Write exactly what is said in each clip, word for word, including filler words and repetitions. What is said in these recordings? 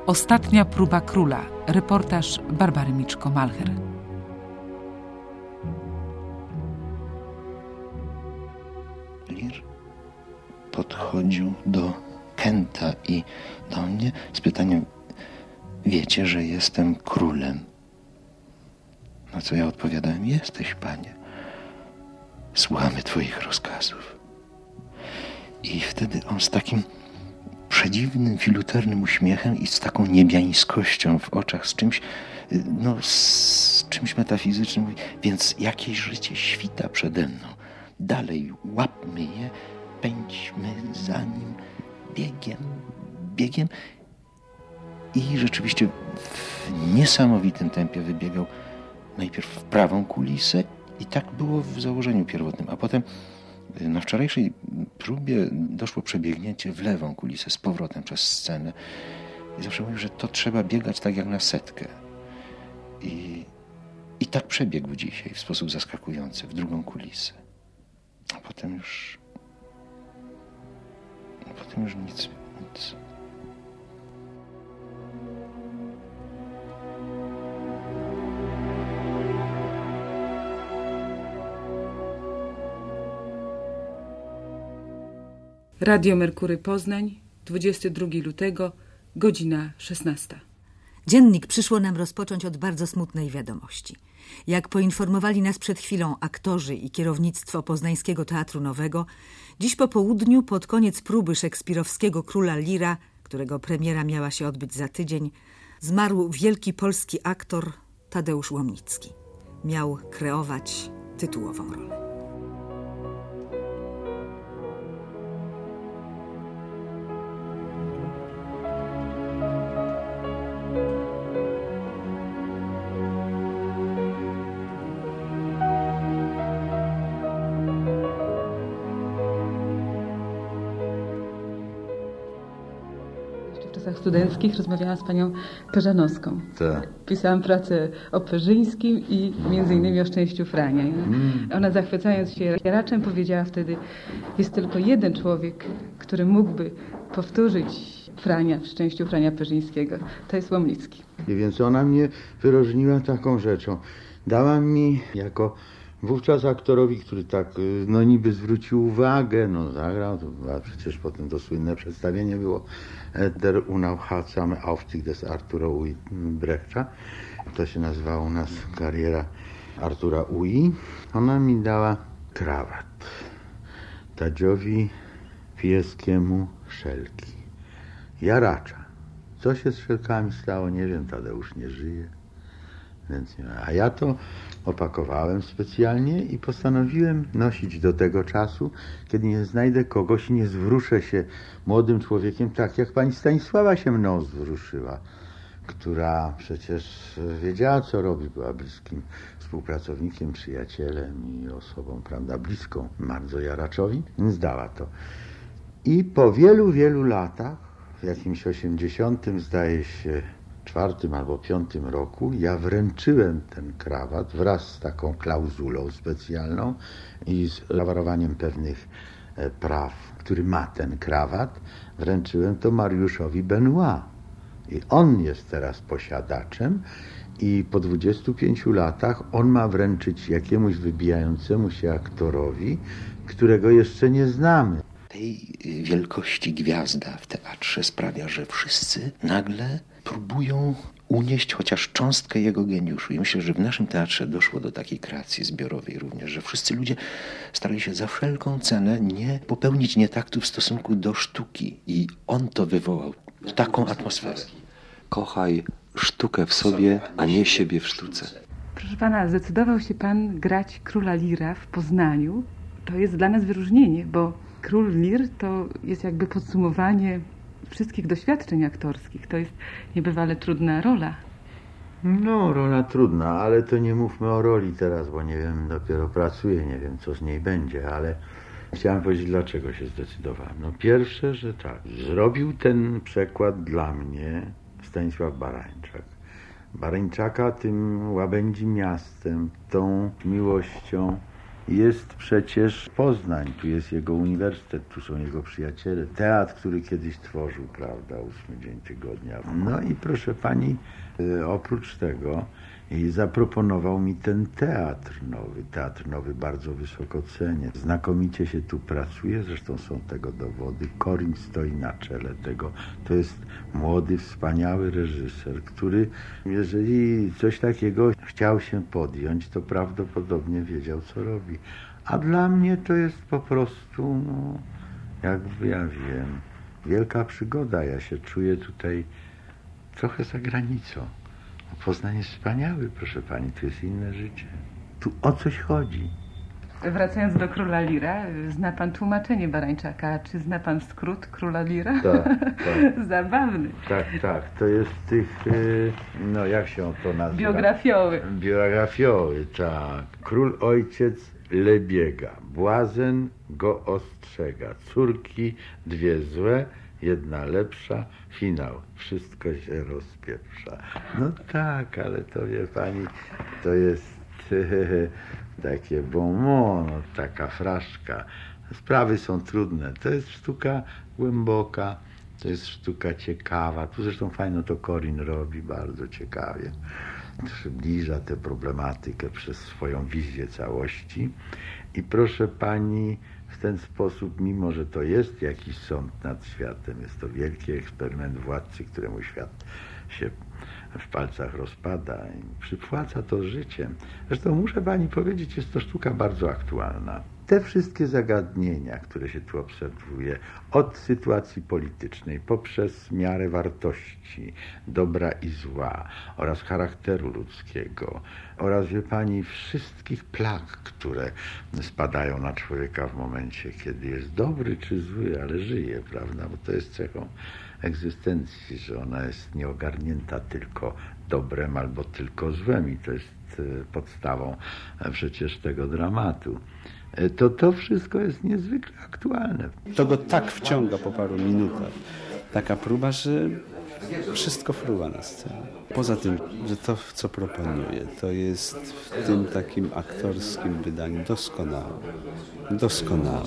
Ostatnia próba króla. Reportaż Barbary Miczko-Malcher. Lear podchodził do Kenta i do mnie z pytaniem: wiecie, że jestem królem? Na co ja odpowiadałem: jesteś, panie. Słuchamy twoich rozkazów. I wtedy on z takim przedziwnym, filuternym uśmiechem i z taką niebiańskością w oczach, z czymś, no, z czymś metafizycznym mówi: więc jakieś życie świta przede mną. Dalej łapmy je, pędźmy za nim biegiem, biegiem. I rzeczywiście w niesamowitym tempie wybiegał najpierw w prawą kulisę i tak było w założeniu pierwotnym, a potem na wczorajszej próbie doszło przebiegnięcie w lewą kulisę z powrotem przez scenę. I zawsze mówił, że to trzeba biegać tak jak na setkę. I, i tak przebiegł dzisiaj w sposób zaskakujący w drugą kulisę. A potem już... A potem już nic, nic. Radio Merkury Poznań, dwudziestego drugiego lutego, godzina szesnasta. Dziennik przyszło nam rozpocząć od bardzo smutnej wiadomości. Jak poinformowali nas przed chwilą aktorzy i kierownictwo Poznańskiego Teatru Nowego, dziś po południu, pod koniec próby szekspirowskiego Króla Leara, którego premiera miała się odbyć za tydzień, zmarł wielki polski aktor Tadeusz Łomnicki. Miał kreować tytułową rolę. W czasach studenckich rozmawiałam z panią Perzanowską. Tak. Pisałam pracę o Perzyńskim i między innymi o Szczęściu Frania. Mm. Ona, zachwycając się Jaraczem, powiedziała wtedy: jest tylko jeden człowiek, który mógłby powtórzyć Frania w Szczęściu Frania Perzyńskiego. To jest Łomnicki. I więc ona mnie wyróżniła taką rzeczą. Dała mi jako wówczas aktorowi, który tak no niby zwrócił uwagę, no zagrał, to a przecież potem to słynne przedstawienie było Der unaufhaltsame Aufstieg des Artura Ui Brechta. To się nazywało u nas kariera Artura Ui. Ona mi dała krawat Tadziowi Fijewskiemu szelki. Jaracza. Co się z szelkami stało, nie wiem, Tadeusz nie żyje. Więc nie. A ja to opakowałem specjalnie i postanowiłem nosić do tego czasu, kiedy nie znajdę kogoś i nie zwrócę się młodym człowiekiem tak, jak pani Stanisława się mną zwróciła, która przecież wiedziała, co robi, była bliskim współpracownikiem, przyjacielem i osobą, prawda, bliską bardzo Jaraczowi, więc dała to. I po wielu, wielu latach, w jakimś osiemdziesiątym, zdaje się, czwartym albo piątym roku, ja wręczyłem ten krawat wraz z taką klauzulą specjalną i z lawarowaniem pewnych praw, który ma ten krawat, wręczyłem to Mariuszowi Benoit. I on jest teraz posiadaczem i po dwudziestu pięciu latach on ma wręczyć jakiemuś wybijającemu się aktorowi, którego jeszcze nie znamy. Tej wielkości gwiazda w teatrze sprawia, że wszyscy nagle próbują unieść chociaż cząstkę jego geniuszu. I myślę, że w naszym teatrze doszło do takiej kreacji zbiorowej również, że wszyscy ludzie starali się za wszelką cenę nie popełnić nietaktu w stosunku do sztuki. I on to wywołał, taką atmosferę. Kochaj sztukę w sobie, a nie siebie w sztuce. Proszę pana, zdecydował się pan grać Króla Leara w Poznaniu. To jest dla nas wyróżnienie, bo Król Lear to jest jakby podsumowanie wszystkich doświadczeń aktorskich. To jest niebywale trudna rola. No, rola trudna, ale to nie mówmy o roli teraz, bo nie wiem, dopiero pracuję, nie wiem, co z niej będzie, ale chciałem powiedzieć, dlaczego się zdecydowałem. No pierwsze, że tak, zrobił ten przekład dla mnie Stanisław Barańczak. Barańczaka tym łabędzim miastem, tą miłością Jest przecież Poznań, tu jest jego uniwersytet, tu są jego przyjaciele, teatr, który kiedyś tworzył, prawda, ósmy dzień tygodnia. No i proszę pani, oprócz tego zaproponował mi ten teatr nowy. Teatr nowy bardzo wysoko cenię. Znakomicie się tu pracuje, zresztą są tego dowody. Korin stoi na czele tego. To jest młody, wspaniały reżyser, który, jeżeli coś takiego chciał się podjąć, to prawdopodobnie wiedział, co robi. A dla mnie to jest po prostu, no, jakby ja wiem, wielka przygoda. Ja się czuję tutaj trochę za granicą. Poznań jest wspaniały, proszę pani, tu jest inne życie. Tu o coś chodzi. Wracając do Króla Lira, zna pan tłumaczenie Barańczaka, czy zna pan skrót Króla Lira? Tak, tak. Zabawny. Tak, tak, to jest tych, no jak się to nazywa? Biografiowy. Biografiowy, tak. Król ojciec Lebiega, błazen go ostrzega, córki dwie złe, jedna lepsza, finał, wszystko się rozpieprza. No tak, ale to wie pani, to jest takie bon mot, no, taka fraszka. Sprawy są trudne, to jest sztuka głęboka, to jest sztuka ciekawa. Tu zresztą fajno to Korin robi, bardzo ciekawie. Przybliża tę problematykę przez swoją wizję całości. I proszę pani, w ten sposób, mimo że to jest jakiś sąd nad światem, jest to wielki eksperyment władcy, któremu świat się w palcach rozpada i przypłaca to życiem. Zresztą muszę pani powiedzieć, jest to sztuka bardzo aktualna. Te wszystkie zagadnienia, które się tu obserwuje, od sytuacji politycznej, poprzez miarę wartości, dobra i zła oraz charakteru ludzkiego oraz, wie pani, wszystkich plag, które spadają na człowieka w momencie, kiedy jest dobry czy zły, ale żyje, prawda, bo to jest cechą egzystencji, że ona jest nieogarnięta tylko dobrem albo tylko złem i to jest podstawą przecież tego dramatu. To to wszystko jest niezwykle aktualne. To go tak wciąga po paru minutach. Taka próba, że wszystko fruwa na scenie. Poza tym, że to, co proponuje, to jest w tym takim aktorskim wydaniu doskonałe. Doskonałe.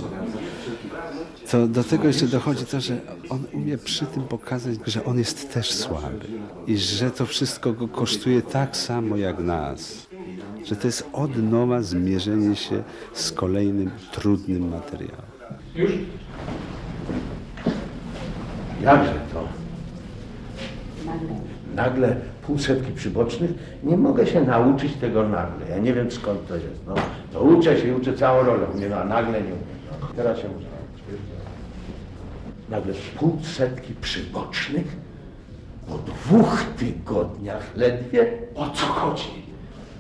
To do tego jeszcze dochodzi to, że on umie przy tym pokazać, że on jest też słaby. I że to wszystko go kosztuje tak samo jak nas. Że to jest od nowa zmierzenie się z kolejnym trudnym materiałem. Już? Jakże to? Nagle półsetki przybocznych? Nie mogę się nauczyć tego nagle. Ja nie wiem, skąd to jest. No, to uczę się i uczę całą rolę. Nie, no, a nagle nie umiem. No, teraz się muszę nauczyć. Nagle półsetki przybocznych? Po dwóch tygodniach ledwie? O co chodzi?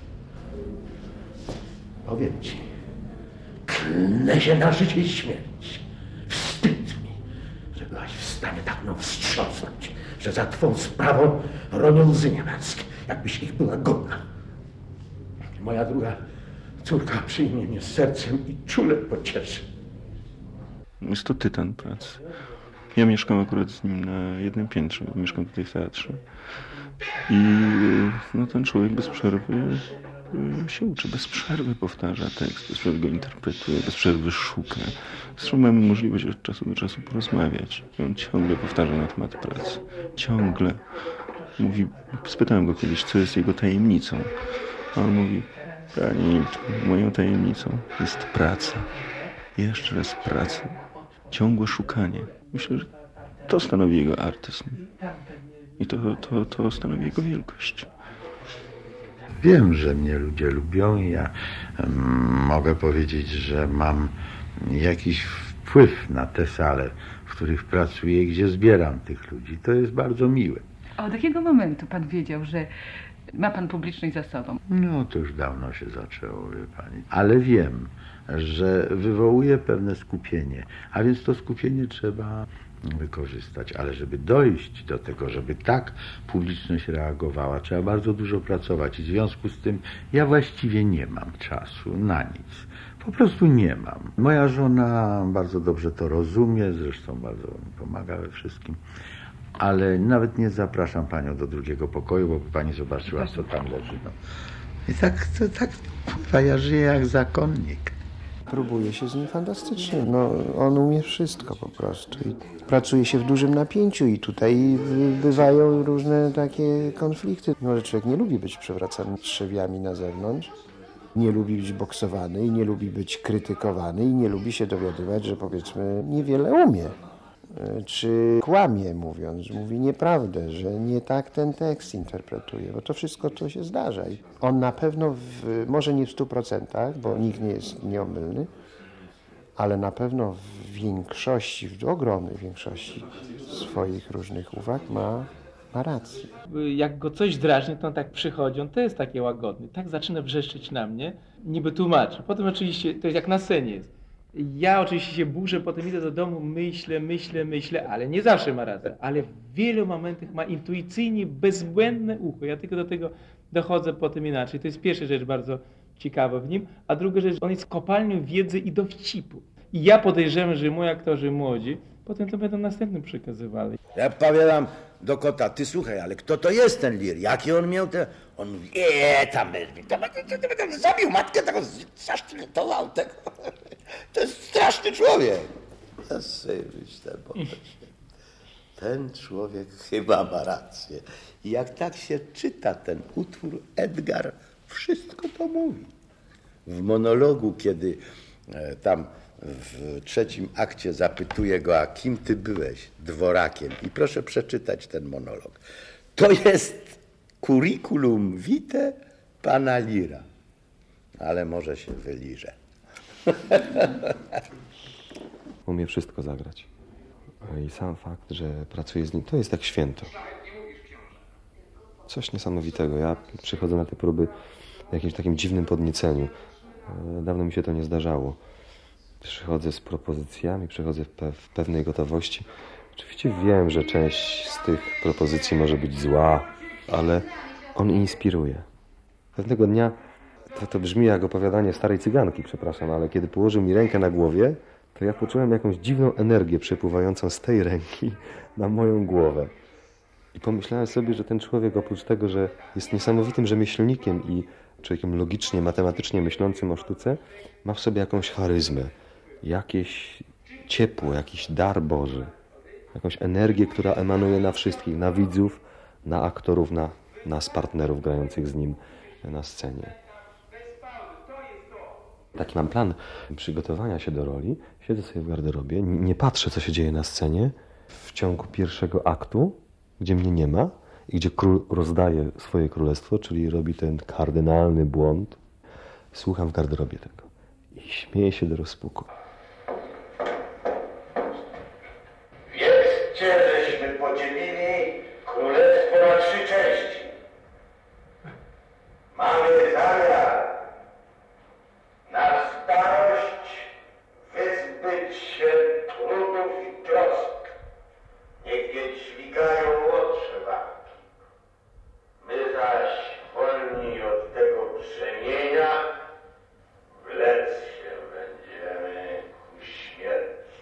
Powiem ci, klnę się na życie i śmierć. Wstyd mi, że byłaś w stanie tak mną wstrząsnąć, że za twą sprawą ronią łzy niemęskie, jakbyś ich była godna. Moja druga córka przyjmie mnie z sercem i czule pocieszy. Jest to tytan pracy. Ja mieszkam akurat z nim na jednym piętrze, mieszkam tutaj w teatrze. I no, ten człowiek bez przerwy się uczy, bez przerwy powtarza tekst, bez przerwy go interpretuje, bez przerwy szuka. Zresztą mamy możliwość od czasu do czasu porozmawiać. I on ciągle powtarza na temat pracy. Ciągle. Mówi, spytałem go kiedyś, co jest jego tajemnicą. A on mówi, pani, moją tajemnicą jest praca. Jeszcze raz praca. Ciągłe szukanie. Myślę, że to stanowi jego artyzm. I to, to, to stanowi jego wielkość. Wiem, że mnie ludzie lubią i ja um, mogę powiedzieć, że mam jakiś wpływ na te sale, w których pracuję i gdzie zbieram tych ludzi. To jest bardzo miłe. A od jakiego momentu pan wiedział, że ma pan publiczność za sobą? No, to już dawno się zaczęło, wie pani. Ale wiem, że wywołuje pewne skupienie, a więc to skupienie trzeba wykorzystać, ale żeby dojść do tego, żeby tak publiczność reagowała, trzeba bardzo dużo pracować i w związku z tym ja właściwie nie mam czasu na nic. Po prostu nie mam. Moja żona bardzo dobrze to rozumie, zresztą bardzo mi pomaga we wszystkim, ale nawet nie zapraszam panią do drugiego pokoju, bo by pani zobaczyła, co tam leży. No. I tak, to, tak, ja żyję jak zakonnik. Próbuje się z nim fantastycznie. No, on umie wszystko po prostu. I pracuje się w dużym napięciu i tutaj bywają różne takie konflikty. No, człowiek nie lubi być przewracany trzewiami na zewnątrz. Nie lubi być boksowany i nie lubi być krytykowany i nie lubi się dowiadywać, że powiedzmy niewiele umie. Czy kłamie, mówiąc, że mówi nieprawdę, że nie tak ten tekst interpretuje, bo to wszystko to się zdarza. I on na pewno, w, może nie w stu procentach, bo nikt nie jest nieomylny, ale na pewno w większości, w ogromnej większości swoich różnych uwag ma, ma rację. Jak go coś drażni, to on tak przychodzi, on to jest taki łagodny, tak zaczyna wrzeszczeć na mnie, niby tłumaczy. Potem oczywiście, to jest jak na scenie jest. Ja oczywiście się burzę, potem idę do domu, myślę, myślę, myślę, ale nie zawsze ma rację. Ale w wielu momentach ma intuicyjnie bezbłędne ucho. Ja tylko do tego dochodzę potem inaczej. To jest pierwsza rzecz bardzo ciekawa w nim. A druga rzecz, on jest kopalnią wiedzy i dowcipu. I ja podejrzewam, że moi aktorzy młodzi potem to będą następnym przekazywali. Ja powiadam do kota, ty słuchaj, ale kto to jest ten Lir? Jaki on miał te... On mówi, eee, tam, tam, tam, tam zabił matkę, taką zasztylował tego. To jest straszny człowiek. Ja sobie myślę, bo ten człowiek chyba ma rację. I jak tak się czyta ten utwór, Edgar wszystko to mówi. W monologu, kiedy e, tam w trzecim akcie zapytuje go, a kim ty byłeś? Dworakiem. I proszę przeczytać ten monolog. To jest curriculum vitae pana Lira. Ale może się wyliże. Umie wszystko zagrać. I sam fakt, że pracuje z nim, to jest jak święto. Coś niesamowitego. Ja przychodzę na te próby w jakimś takim dziwnym podnieceniu. Dawno mi się to nie zdarzało. Przychodzę z propozycjami, przychodzę w, pe w pewnej gotowości. Oczywiście wiem, że część z tych propozycji może być zła, ale on inspiruje. Pewnego dnia, to, to brzmi jak opowiadanie starej cyganki, przepraszam, ale kiedy położył mi rękę na głowie, to ja poczułem jakąś dziwną energię przepływającą z tej ręki na moją głowę. I pomyślałem sobie, że ten człowiek oprócz tego, że jest niesamowitym rzemieślnikiem i człowiekiem logicznie, matematycznie myślącym o sztuce, ma w sobie jakąś charyzmę, jakieś ciepło, jakiś dar Boży, jakąś energię, która emanuje na wszystkich, na widzów, na aktorów, na nas, partnerów grających z nim na scenie. Taki mam plan przygotowania się do roli. Siedzę sobie w garderobie, nie patrzę, co się dzieje na scenie. W ciągu pierwszego aktu, gdzie mnie nie ma i gdzie król rozdaje swoje królestwo, czyli robi ten kardynalny błąd, słucham w garderobie tego i śmieję się do rozpuku. Wiedzcie, żeśmy podzielili królestwo na trzy części. Mamy zamiar na starość wyzbyć się trudów i trosk. Niechwie dźwigają młodsze barki. My zaś wolni od tego brzemienia wlec się będziemy ku śmierci.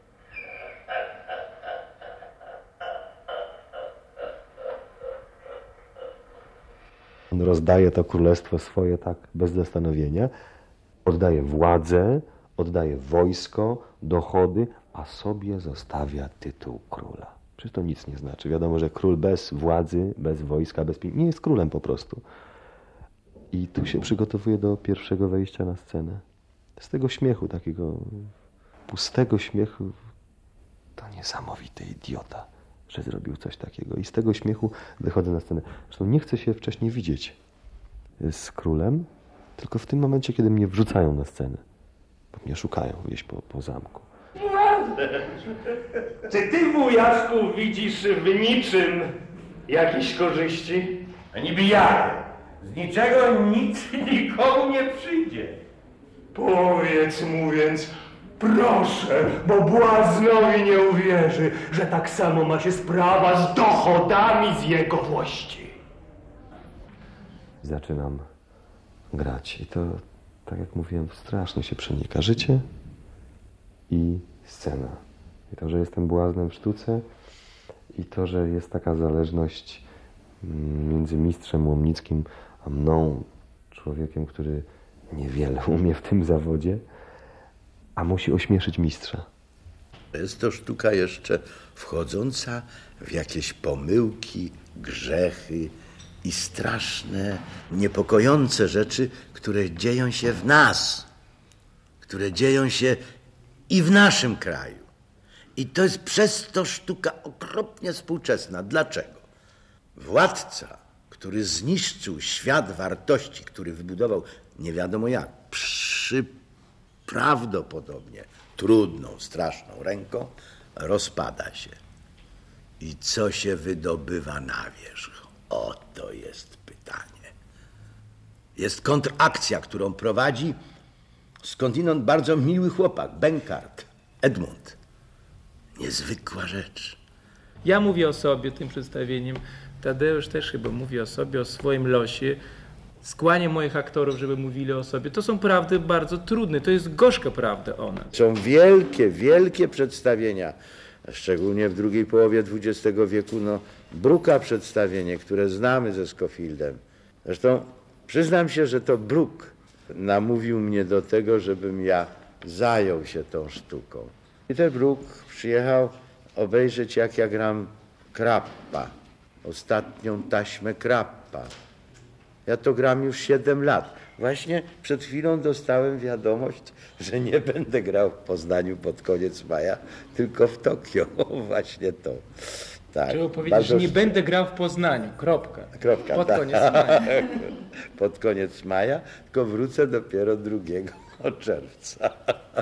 On rozdaje to królestwo swoje tak bez zastanowienia, oddaje władzę, oddaje wojsko, dochody, a sobie zostawia tytuł króla. Przecież to nic nie znaczy. Wiadomo, że król bez władzy, bez wojska, bez pieniędzy nie jest królem po prostu. I tu się przygotowuje do pierwszego wejścia na scenę. Z tego śmiechu, takiego pustego śmiechu, to niesamowity idiota, że zrobił coś takiego. I z tego śmiechu wychodzę na scenę. Zresztą nie chcę się wcześniej widzieć z królem, tylko w tym momencie, kiedy mnie wrzucają na scenę. Bo mnie szukają gdzieś po, po zamku. Czy ty, wujaszku, widzisz w niczym jakieś korzyści? A niby jak? Z niczego nic nikomu nie przyjdzie. Powiedz mu więc, proszę, bo błaznowi nie uwierzy, że tak samo ma się sprawa z dochodami z jego włości. Zaczynam grać i to, tak jak mówiłem, strasznie się przenika życie i scena. I to, że jestem błaznem w sztuce i to, że jest taka zależność między mistrzem Łomnickim a mną, człowiekiem, który niewiele umie w tym zawodzie, a musi ośmieszyć mistrza. Jest to sztuka jeszcze wchodząca w jakieś pomyłki, grzechy i straszne, niepokojące rzeczy, które dzieją się w nas, które dzieją się i w naszym kraju. I to jest przez to sztuka okropnie współczesna. Dlaczego? Władca, który zniszczył świat wartości, który wybudował nie wiadomo jak, przy prawdopodobnie trudną, straszną ręką, rozpada się. I co się wydobywa na wierzch? Oto jest pytanie. Jest kontrakcja, którą prowadzi skądinąd bardzo miły chłopak, Benkart, Edmund. Niezwykła rzecz. Ja mówię o sobie tym przedstawieniem, Tadeusz też chyba mówi o sobie, o swoim losie. Skłaniam moich aktorów, żeby mówili o sobie. To są prawdy bardzo trudne, to jest gorzka prawda one. Są wielkie, wielkie przedstawienia, szczególnie w drugiej połowie dwudziestego wieku, no, Brooka przedstawienie, które znamy ze Scofieldem. Zresztą przyznam się, że to Brook namówił mnie do tego, żebym ja zajął się tą sztuką. Peter Brook przyjechał obejrzeć, jak ja gram Krappa, ostatnią taśmę Krappa. Ja to gram już siedem lat. Właśnie przed chwilą dostałem wiadomość, że nie będę grał w Poznaniu pod koniec maja, tylko w Tokio. Właśnie to. Tak, trzeba powiedzieć, że nie szczyt. Będę grał w Poznaniu. Kropka. Kropka. Pod tak. koniec maja. Pod koniec maja, tylko wrócę dopiero drugiego czerwca.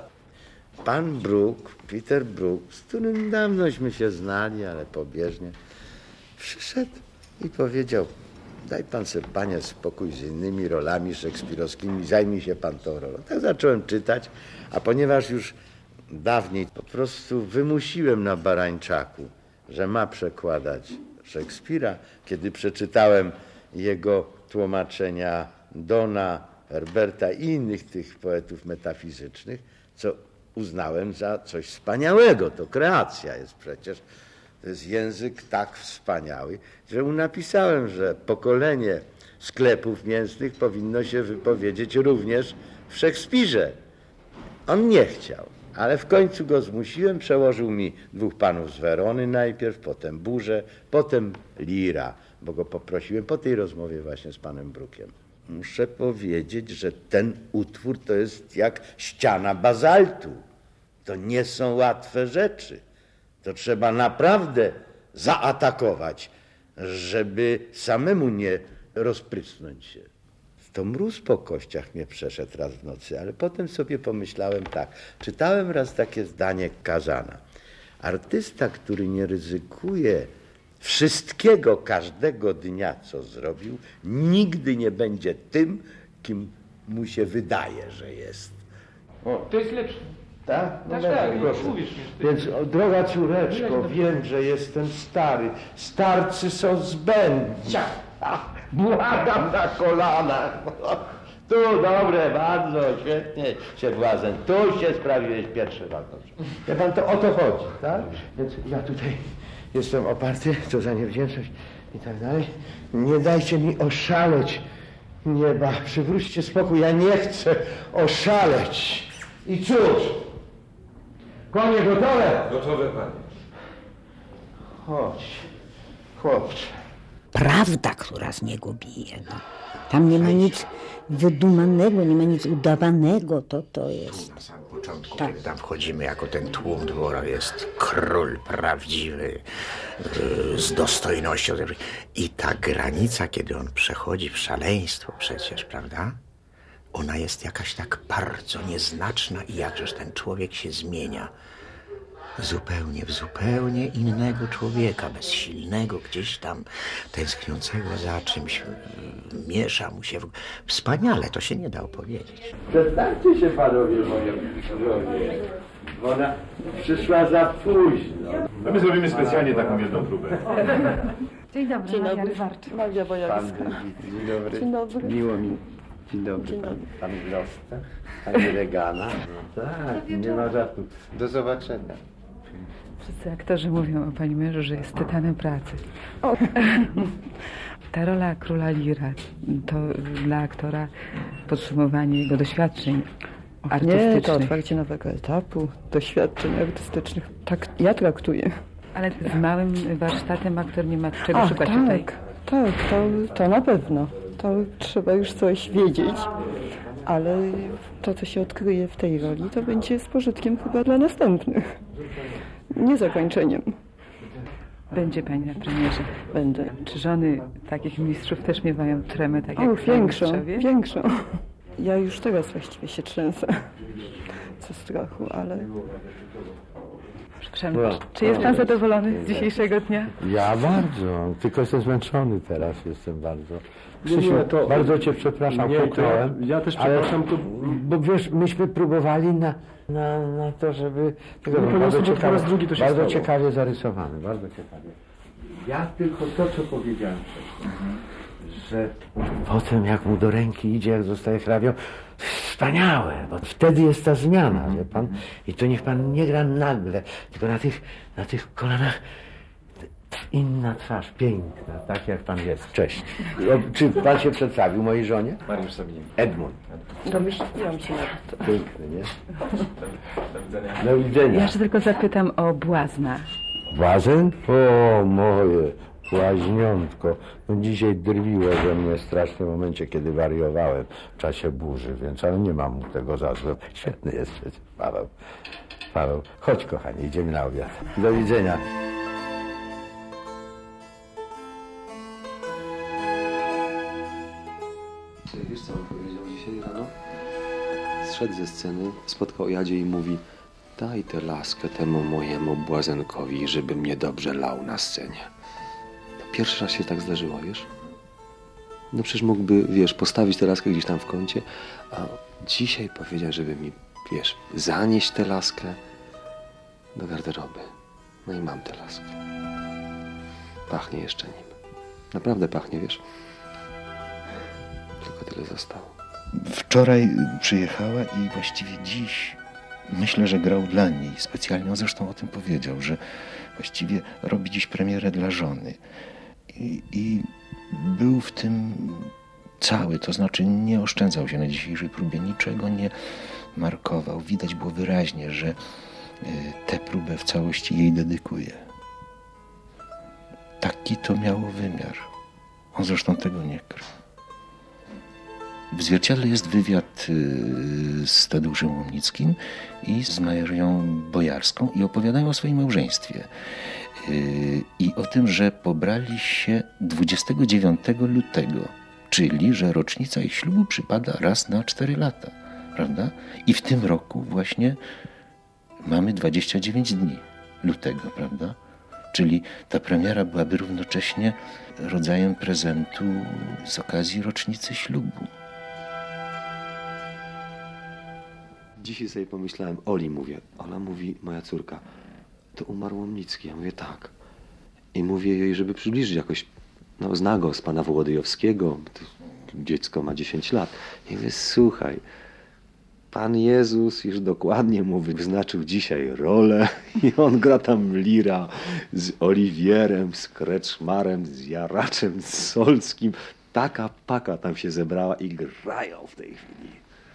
Pan Brook, Peter Brook, z którym dawnośmy się znali, ale pobieżnie, przyszedł i powiedział: daj pan sobie, panie, spokój z innymi rolami szekspirowskimi, zajmij się pan tą rolą. Tak zacząłem czytać, a ponieważ już dawniej po prostu wymusiłem na Barańczaku, że ma przekładać Szekspira, kiedy przeczytałem jego tłumaczenia Dona, Herberta i innych tych poetów metafizycznych, co uznałem za coś wspaniałego. To kreacja jest przecież. To jest język tak wspaniały, że napisałem, że pokolenie sklepów mięsnych powinno się wypowiedzieć również w Szekspirze. On nie chciał, ale w końcu go zmusiłem, przełożył mi dwóch panów z Werony najpierw, potem Burzę, potem Lira, bo go poprosiłem po tej rozmowie właśnie z panem Brookiem. Muszę powiedzieć, że ten utwór to jest jak ściana bazaltu. To nie są łatwe rzeczy. To trzeba naprawdę zaatakować, żeby samemu nie rozprysnąć się. To mróz po kościach mnie przeszedł raz w nocy, ale potem sobie pomyślałem tak. Czytałem raz takie zdanie Kazana. Artysta, który nie ryzykuje wszystkiego każdego dnia, co zrobił, nigdy nie będzie tym, kim mu się wydaje, że jest. O, to jest lepsze. Tak? Tak, tak, mówisz mi. Więc, o, droga córeczko, wiem, że jestem stary. Starcy są zbędni. Błagam na kolanach. Tu, dobre, bardzo, świetnie się błazen. Tu się sprawiłeś pierwszy raz. Wie pan, to o to chodzi, tak? Więc ja tutaj jestem oparty, co za niewdzięczność i tak dalej. Nie dajcie mi oszaleć nieba. Przywróćcie spokój, ja nie chcę oszaleć. I cóż? Konie gotowe? Gotowe, panie. Chodź, chłopcze. Prawda, która z niego bije. No. Tam nie ma nic wydumanego, nie ma nic udawanego, to to jest. Na samym początku, tak. Kiedy tam wchodzimy jako ten tłum dwora, jest król prawdziwy, yy, z dostojnością. I ta granica, kiedy on przechodzi w szaleństwo przecież, prawda? Ona jest jakaś tak bardzo nieznaczna i jakżeż ten człowiek się zmienia. Zupełnie, w zupełnie innego człowieka, bezsilnego, gdzieś tam tęskniącego za czymś, miesza mu się. W... Wspaniale, to się nie da opowiedzieć. Przedstawcie się panowie moje żonie. Ona przyszła za późno. No my zrobimy specjalnie taką jedną próbę. Dzień dobry, Dzień Maria dobry. Rwarcz. Maria Bojawska. Dzień dobry. Dzień dobry. Miło mi. Dzień dobry, Dzień pan, dobry. pan Glosta, pani Regana. No tak, nie ma żartu. Do zobaczenia. Wszyscy aktorzy mówią o pani mężu, że jest tytanem pracy. O. Ta rola króla Lira to dla aktora podsumowanie jego doświadczeń. artystycznych. Nie, to otwarcie nowego etapu, doświadczeń artystycznych. Tak ja traktuję. Ale z małym warsztatem aktor nie ma czego A, szukać tak, tutaj. Tak, to, to na pewno. To trzeba już coś wiedzieć, ale to, co się odkryje w tej roli, to będzie z pożytkiem chyba dla następnych. Nie zakończeniem. Będzie pani na premierze. Będę. Czy żony takich mistrzów też miewają tremę, tak jak O, większą, mistrzowie? większą. Ja już teraz właściwie się trzęsę ze strachu, ale... Przepraszam, czy jest pan zadowolony z dzisiejszego dnia? Ja bardzo, tylko jestem zmęczony teraz, jestem bardzo. Krzysiu, Nie, to- bardzo cię przepraszam, Nie, to puknąłem. ja też ale- przepraszam, to- Bo wiesz, myśmy próbowali na, na, na to, żeby... Tego, No, po bardzo prostu po raz drugi to się bardzo stało. ciekawie zarysowany, bardzo ciekawie. Ja tylko to, co powiedziałem wcześniej, że potem jak mu do ręki idzie, jak zostaje hrabią, wspaniałe, bo wtedy jest ta zmiana, wie pan? I to niech pan nie gra nagle, tylko na tych, na tych kolanach inna twarz, piękna, tak jak pan jest. Cześć. O, czy pan się przedstawił mojej żonie? Mariusz Sabinin. Edmund. Domyśliłam się nawet. Piękny, nie? Do widzenia. Do widzenia. Ja jeszcze tylko zapytam o błazna. Błazen? O, moje błaźniątko. No dzisiaj drwiło ze mnie strasznie w momencie, kiedy wariowałem w czasie burzy, więc ale nie mam mu tego za złe. Świetny jest przecież Paweł. Paweł, chodź kochanie, idziemy na obiad. Do widzenia. Wiesz, co on powiedział dzisiaj rano? Zszedł ze sceny, spotkał Jadzie i mówi: daj tę laskę temu mojemu błazenkowi, żeby mnie dobrze lał na scenie. To pierwszy raz się tak zdarzyło, wiesz? No przecież mógłby, wiesz, postawić tę laskę gdzieś tam w kącie, a dzisiaj powiedział, żeby mi, wiesz, zanieść tę laskę do garderoby. No i mam tę laskę. Pachnie jeszcze nim. Naprawdę pachnie, wiesz? Tylko tyle zostało. Wczoraj przyjechała i właściwie dziś myślę, że grał dla niej specjalnie. On zresztą o tym powiedział, że właściwie robi dziś premierę dla żony. I, i był w tym cały, to znaczy nie oszczędzał się na dzisiejszej próbie, niczego nie markował. Widać było wyraźnie, że tę próbę w całości jej dedykuje. Taki to miało wymiar. On zresztą tego nie krył. W Zwierciadle jest wywiad z Tadeuszem Łomnickim i z Marią Bojarską i opowiadają o swoim małżeństwie. I o tym, że pobrali się dwudziestego dziewiątego lutego, czyli że rocznica ich ślubu przypada raz na cztery lata, prawda? I w tym roku właśnie mamy dwadzieścia dziewięć dni lutego, prawda? Czyli ta premiera byłaby równocześnie rodzajem prezentu z okazji rocznicy ślubu. Dzisiaj sobie pomyślałem, Oli mówię, Ola mówi, moja córka, to umarł Łomnicki. Ja mówię, tak. I mówię jej, żeby przybliżyć jakoś, no zna go z pana Wołodyjowskiego, dziecko ma dziesięć lat. I mówię, słuchaj, Pan Jezus już dokładnie mu wyznaczył dzisiaj rolę i on gra tam Lira z Oliwierem, z Kreczmarem, z Jaraczem, z Solskim. Taka paka tam się zebrała i grają w tej chwili.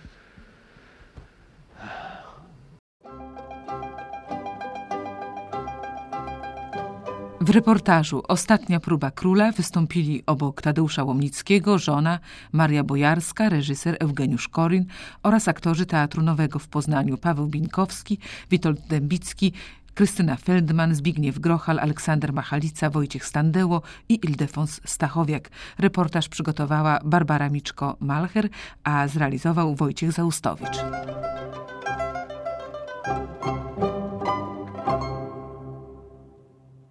W reportażu Ostatnia próba króla wystąpili obok Tadeusza Łomnickiego żona Maria Bojarska, reżyser Eugeniusz Koryn oraz aktorzy Teatru Nowego w Poznaniu Paweł Bińkowski, Witold Dębicki, Krystyna Feldman, Zbigniew Grochal, Aleksander Machalica, Wojciech Standeło i Ildefons Stachowiak. Reportaż przygotowała Barbara Miczko-Malcher, a zrealizował Wojciech Zaustowicz.